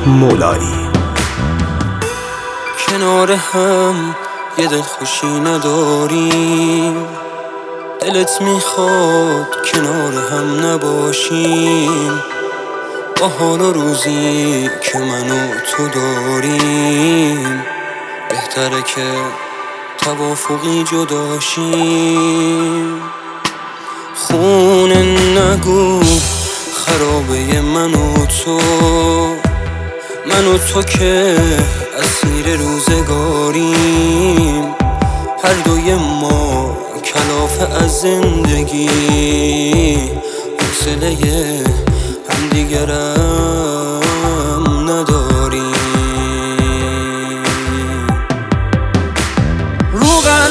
مولایی. کنار هم یه دلخوشی نداریم، دلت میخواد کنار هم نباشیم. با حال و روزی که من و تو داریم، بهتره که توافقی جداشیم. خونه نگو خرابه من و تو که اسیر روزگاریم. هر دوی ما کلافه از زندگی، حوصله همدیگرم نداریم. رو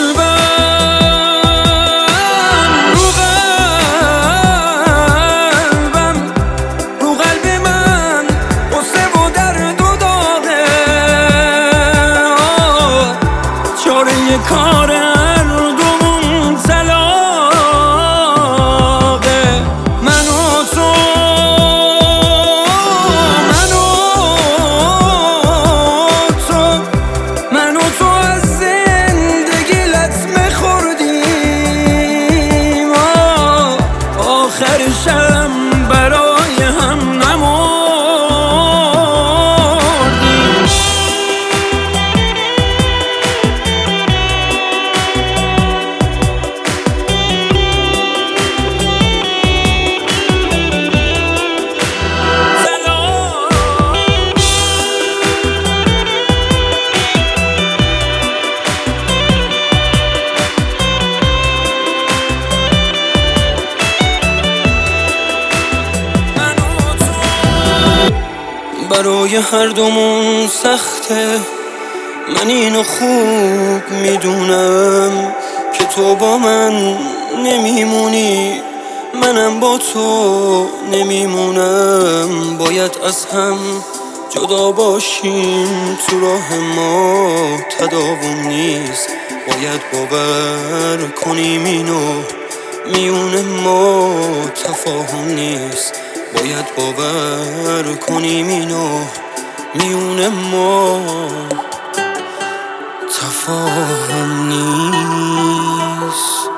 قلب من قصه و درد و داغه، چاره کار هر دومون طلاقه. من و تو از زندگی لطمه خوردیم، آخرشم برای هم نمردیم. برای هر دومون سخته، من اینو خوب میدونم که تو با من نمیمونی، منم با تو نمیمونم. باید از هم جدا باشیم، تو راه ما تداوم نیست. باید باور کنیم اینو، میون ما تفاهم نیست. باید باور کنیم اینو، میون ما تفاهم نیست.